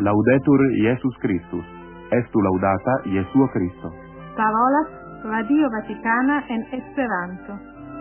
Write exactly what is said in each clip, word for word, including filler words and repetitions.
Laudetur Iesus Christus. Estu laudata Jesuo Christo. Parolas Radio Vaticana en Esperanto.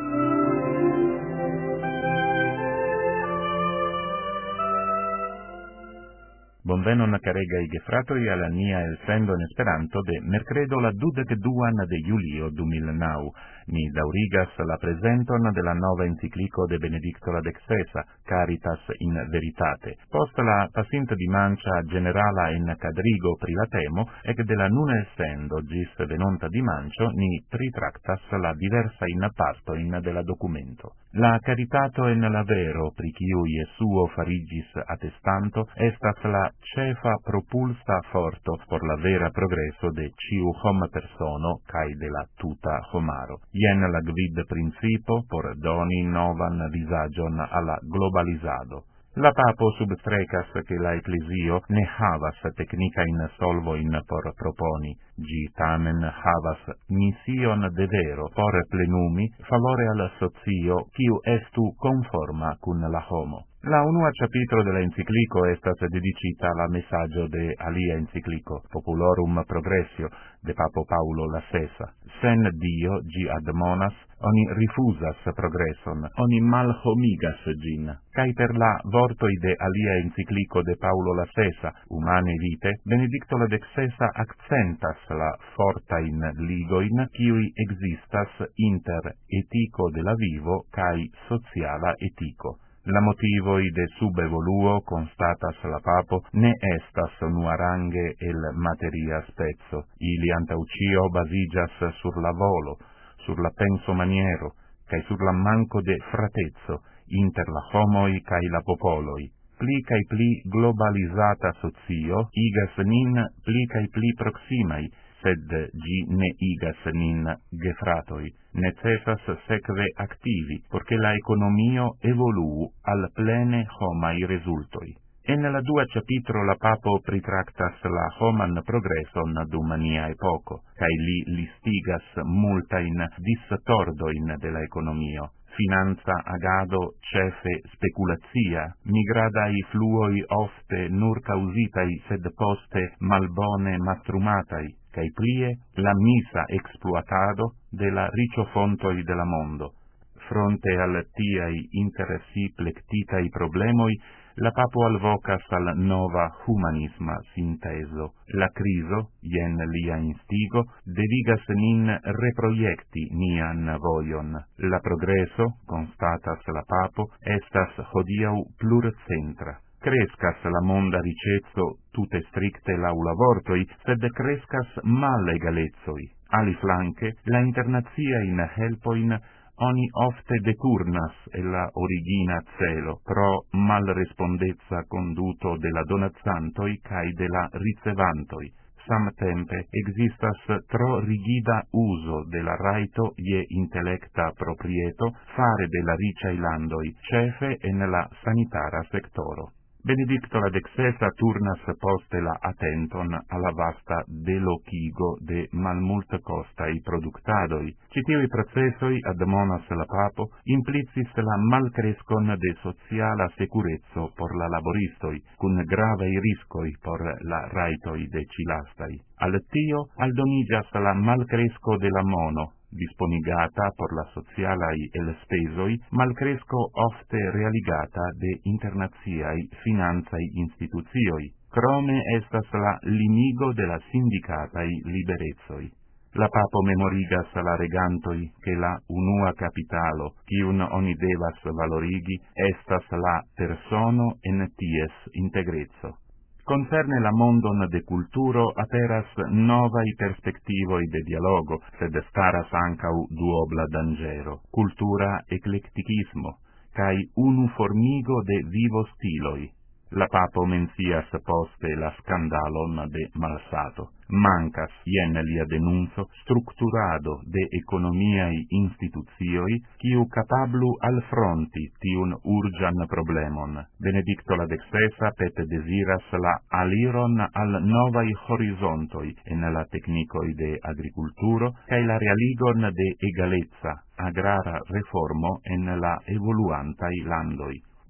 Bonvenon caregaj gefratoj al nia elsendo en Esperanto de mercredo la dudek duan de julio du mil naŭ. Ni daŭrigas la prezenton de la nova encikliko de Benedikto la Deksesa, Caritas in Veritate. Post la pasinta dimancia generala en cadrigo pri la temo, ec de la nuna elsendo gis venonta dimancio, ni pritraktas la diversa in parto in de la documento. La caritato en la vero, pri kiu Jesuo farigis attestanto, estas la cefa propulsa forto por la vera progreso de ciu hom persono cae de la tuta homaro. Jen la gvid principo por doni novan visagion alla globalizado. La papo substrecas che la ecclesio ne havas technica in solvo in por proponi, gi tamen havas mission de vero por plenumi favore al socio quiu estu conforma cun la homo. La unua capitolo de la enciclico estas dedicita alla messaggio de alia enciclico, Populorum Progressio, de Papo Paulo la Sesa. Sen Dio gi admonas, oni rifusas progresson, oni malhomigas gin. Cai per la vortoi de alia enciclico de Paulo la Sesa, Humane Vite, Benedicto la Deksesa accentas la fortain ligoin kiui existas inter etico de la vivo kai sociala etico. La motivoi de subevoluo, constatas la papo, ne estas nuarange el materia spezzo. Ili antaucio basigas sur la volo, sur la penso maniero, cae sur la manco de fratezzo inter la homoi cae la popoloi. Pli cae pli globalizata socio igas nin pli cae pli proximai, sed gi ne igas nin gefratoi. Necessas sekve activi, porque la economio evoluu al plene homai resultoi. En la dua capitro la papo pritractas la homan progresson dum nia epoco, cae li listigas multain distordoin de la economio. Finanza agado cefe speculazia, migradai fluoi ofte nur causitai sed poste malbone mastrumatai, cae plie la misa exploatado de la ricio fontoi de la mondo. Fronte al tiai interessi plectitai problemoi, la papo alvocas al nova humanisma sinteso. La criso, jen lia instigo, devigas nin reproiecti nian voion. La progreso, constatas la papo, estas hodiau plurcentra. Crescas la monda ricezzo tute stricte laula vortoi, sed crescas mal egalezoi. Ali flanque, la internazia in helpoin oni ofte deturnas e la origina celo pro mal respondezza conduto de la donazzantoi cae de la ricevantoi. Samtempe existas tro rigida uso de la raito je intellecta proprieto fare de la ricai landoi, cefe en la sanitara sectoro. Benedicto la Deksesa turnas poste la attenton alla vasta delocigo de malmulte costai productadoi. Citivi processoi admonas la papo implicis la malcrescon de sociala securezzo por la laboristoi, cun gravei riscoi por la raitoi de cilastai. Al tio aldonigas la malcresco de la mono, disponigata por la socialai el spesoi, malcresco ofte realigata de internaziai finanzai instituzioi. Crome estas la limigo de la sindicatai liberezoi. La papo memorigas la regantoi che la unua capitalo, cium oni devas valorigi, estas la persono en ties integrezzo. Concerne la mondon de culturo aperas novai perspectivoi de dialogo, sed staras ancau duobla dangero, cultura eclecticismo, cae uniformigo de vivo stiloi. La papo mencias poste la scandalon de Malsato. Mancas, jen lia denunzo, structurado de economiai instituzioi, quiu capablu alfronti tiun urgian problemon. Benedicto la Deksesa pete desiras la aliron al novai horizontoi en la tecnicoi de agriculturo, cae la realigon de egalezza, agrara reformo en la evoluantai landoi.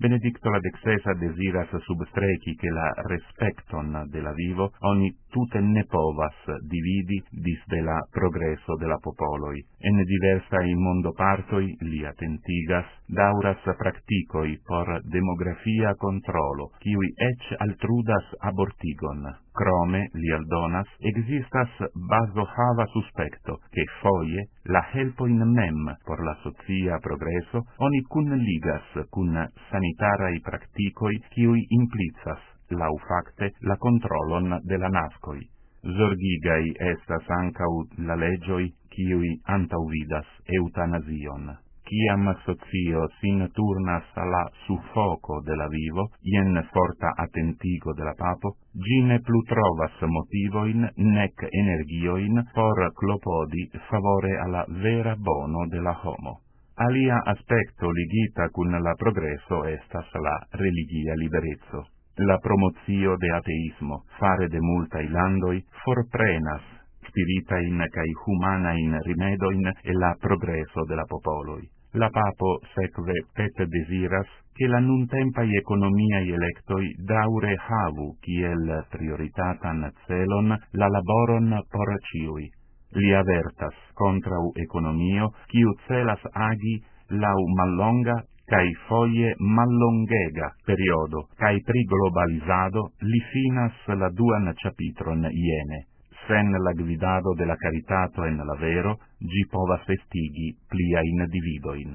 Benedicto la dexesa desiras substreci che la respecton de la vivo ogni tute ne povas dividi disde la progresso de la popoloi. En diversai mondo partoi li attentigas dauras practicoi por demografia controlo, kiui ec altrudas abortigon. Crome, li aldonas, existas baso hava suspecto, che foie la helpo in mem por la socia progresso oni cun ligas cun sanitarai practicoi kiui implicas lau facte la controlon de la nascoi. Zorgigai estas ancau la legioi kiui antauvidas eutanasion. Ciam socio sin turnas alla suffoco de la vivo, ien forta attentigo de la papo, gine plu trovas motivoin nec energioin por clopodi favore alla vera bono de la homo. Alia aspecto ligita cun la progresso estas la religia liberezzo. La promozio de ateismo, fare de multai landoi, forprenas spiritain cae humanain rimedoin e la progresso de la popoloi. La papo seque pet desiras che la nuntempai economiai electoi daure havu kiel prioritatan celon la laboron por ciui. Li avertas contrau economio quiu celas agi lau mallonga cae foie mallongega periodo, cae pri globalizado li finas la duan capitron iene. Sen la gvidado de la caritato en la vero, gi povas estigi plia individoin.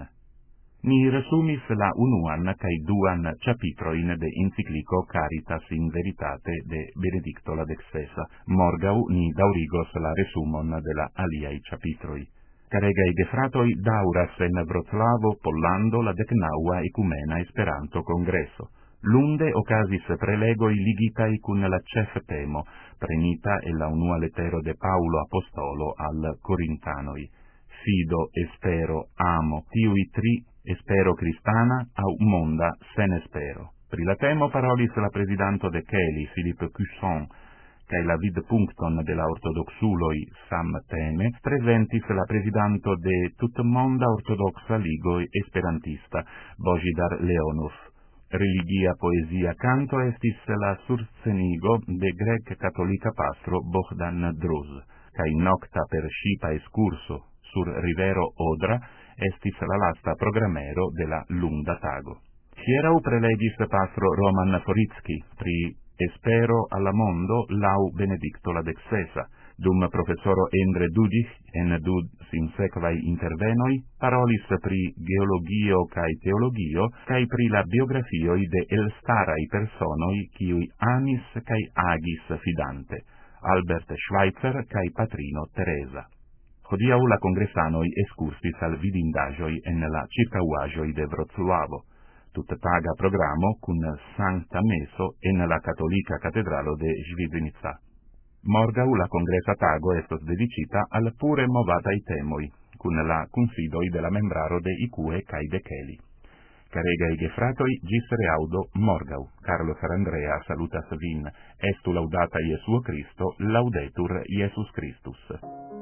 Ni resumis la unuan cae duan capitroin de enciclico Caritas in Veritate de Benedicto la dexesa. Morgau ni daurigos la resumon de la aliai capitroi. Caregai gefratoi dauras en Wroclavo Pollando la decnaua ecumena Esperanto congresso. Lunde ocasis prelegoi ligitai cun la cef temo, prenita e la unua lettero de Paulo Apostolo al Corintanoi. Fido, espero, amo, tiui tri, espero cristana, au monda sen espero. Pri la temo parolis la presidanto de Cheli, Philippe Cusson, cae la vid puncton de la ortodoxuloi Sam Teme, presentis la presidanto de Tutmonda Ortodoxa Ligo Esperantista, Božidar Leonov. Religia poesia canto estis la surscenigo de grec catolica pastro Bohdan Druz, cae nocta per scipa escurso sur rivero Odra estis la lasta programmero de la lunda tago. Hierau prelegis pastro Roman Foritski pri espero alla mondo lau Benedicto la dexesa, dum professoro Endre Dudich en dud sinsequai intervenoi parolis pri geologio cae teologio cae pri la biografioi de elstarai personoi kiui amis cae agis fidante, Albert Schweitzer cae patrino Teresa. Hodiau la congressanoi excursis al vidindagioi en la circauagioi de Wroclavo, tuttaga programo cun Sancta Meso en la Catolica Catedralo de Žvižnica. Morgau la congressa tago estos dedicita al pure movatai temoi, cun la considoi de la membraro de Icue cae de Cheli. Caregai gefratoi gis reaudo morgau. Carlo Sarandrea salutas vin. Estu laudata Iesuo Christo, laudetur Iesus Christus.